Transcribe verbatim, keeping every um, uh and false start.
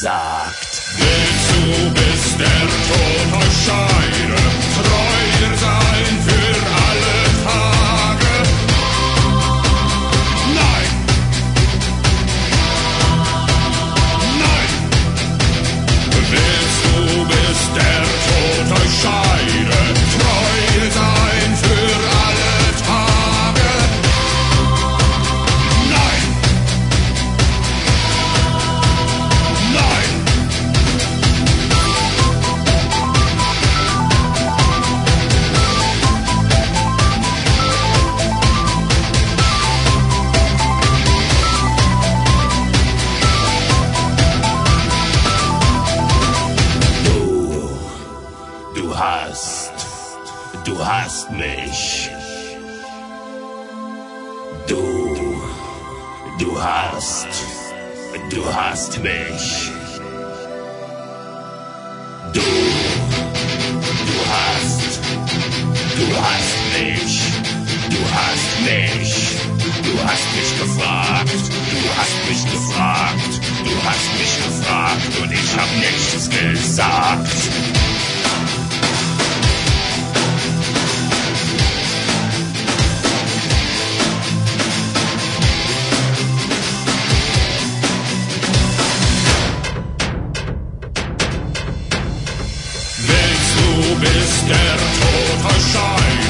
gesagt. Willst du, bis der Tod euch scheide, treu sein für alle Tage? Nein! Nein! Willst du, bis der Tod euch scheide, treu sein für alle Tage? Nein! Nein! Du hast, du hast mich. Du, du hast, du hast mich. Du, du hast, du hast mich. Du hast mich. Du hast mich gefragt. Du hast mich gefragt. Du hast mich gefragt und ich hab nichts gesagt. Bis der Tod euch scheidet.